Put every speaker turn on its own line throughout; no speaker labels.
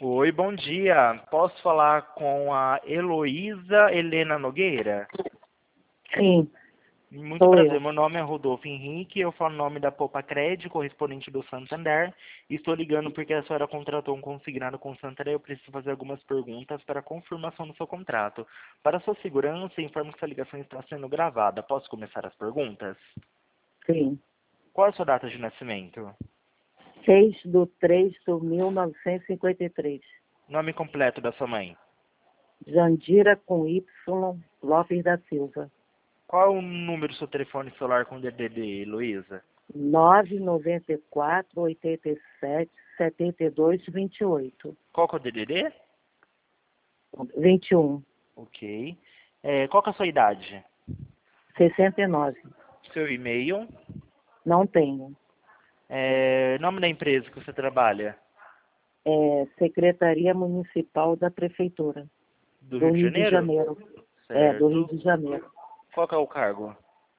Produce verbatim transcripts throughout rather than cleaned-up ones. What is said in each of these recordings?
Oi, bom dia. Posso falar com a Heloísa Helena Nogueira?
Sim,
Muito
sou
prazer,
eu.
meu nome é Rodolfo Henrique, eu falo em nome da Poupa Cred, correspondente do Santander. Estou ligando porque a senhora contratou um consignado com o Santander e eu preciso fazer algumas perguntas para a confirmação do seu contrato. Para sua segurança, informo que essa ligação está sendo gravada. Posso começar as perguntas?
Sim.
Qual é a sua data de nascimento?
seis de três de mil novecentos e cinquenta e três.
Nome completo da sua mãe?
Jandira com Y, Lopes da Silva.
Qual é o número do seu telefone celular com D D D, Heloísa?
nove nove quatro, oito sete, sete dois, dois oito.
Qual que é o D D D?
vinte e um.
Ok. É, qual que é a sua idade?
sessenta e nove.
Seu e-mail?
Não tenho.
É, nome da empresa que você trabalha?
É Secretaria Municipal da Prefeitura.
Do
Do
Rio de
Rio de
Janeiro?
Janeiro. É, do Rio
Certo.
de Janeiro.
Qual que é o cargo?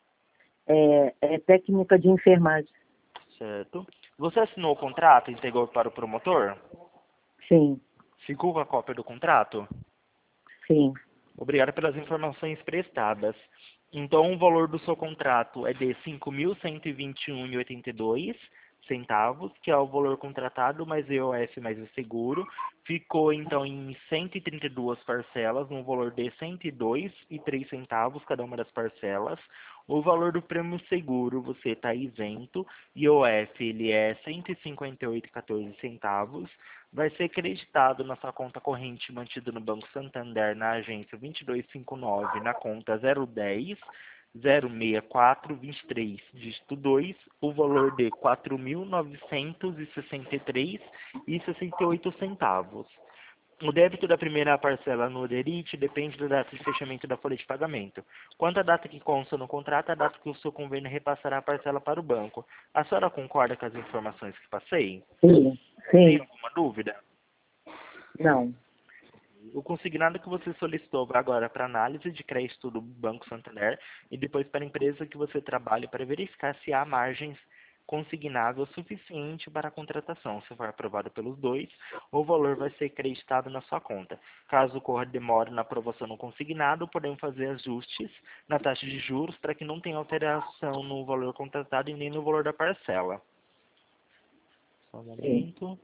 É, é técnica de enfermagem.
Certo. Você assinou o contrato e entregou para o promotor?
Sim,
Ficou com a cópia do contrato?
sim.
Obrigado pelas informações prestadas. Então, o valor do seu contrato é de cinco mil cento e vinte e um reais e oitenta e dois centavos, que é o valor contratado mais I O F mais o seguro. Ficou, então, em cento e trinta e duas parcelas, no valor de cento e dois reais e três centavos cada uma das parcelas. O valor do prêmio seguro, você está isento. I O F, ele é cento e cinquenta e oito reais e quatorze centavos. Vai ser creditado na sua conta corrente mantida no Banco Santander na agência vinte e dois cinquenta e nove, na conta zero dez, zero sessenta e quatro, vinte e três, dígito dois, o valor de quatro mil novecentos e sessenta e três reais e sessenta e oito centavos. O débito da primeira parcela no Olerite depende da data de fechamento da folha de pagamento. Quanto à data que consta no contrato, a data que o seu convênio repassará a parcela para o banco. A senhora concorda com as informações que passei?
Sim,
Tem
sim.
alguma dúvida?
Não.
O consignado que você solicitou vai agora para análise de crédito do Banco Santander e depois para a empresa que você trabalha para verificar se há margens consignável suficiente para a contratação. Se for aprovado pelos dois, o valor vai ser creditado na sua conta. Caso ocorra demora na aprovação do consignado, podemos fazer ajustes na taxa de juros para que não tenha alteração no valor contratado e nem no valor da parcela. Só um
Sim.
momento.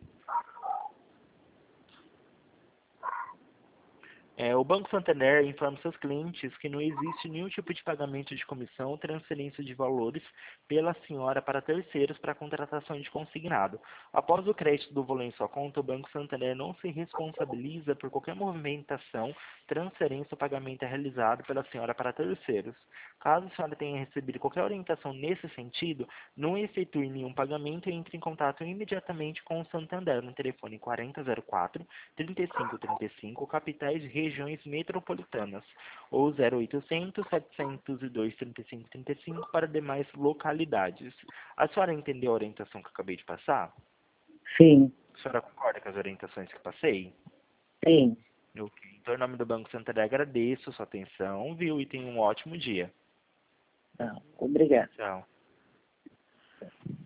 É, o Banco Santander informa seus clientes que não existe nenhum tipo de pagamento de comissão ou transferência de valores pela senhora para terceiros para a contratação de consignado. Após o crédito do valor em sua conta, o Banco Santander não se responsabiliza por qualquer movimentação, transferência ou pagamento realizado pela senhora para terceiros. Caso a senhora tenha recebido qualquer orientação nesse sentido, não efetue nenhum pagamento e entre em contato imediatamente com o Santander no telefone quarenta zero quatro, trinta e cinco trinta e cinco, capitais e regiões metropolitanas, ou zero oitocentos, setecentos e dois, trinta e cinco trinta e cinco para demais localidades. A senhora entendeu a orientação que eu acabei de passar?
Sim,
A senhora concorda com as orientações que passei?
sim.
Ok. Então, em nome do Banco Santander, agradeço a sua atenção, viu? E tenha um ótimo dia.
Não. Obrigada.
Tchau.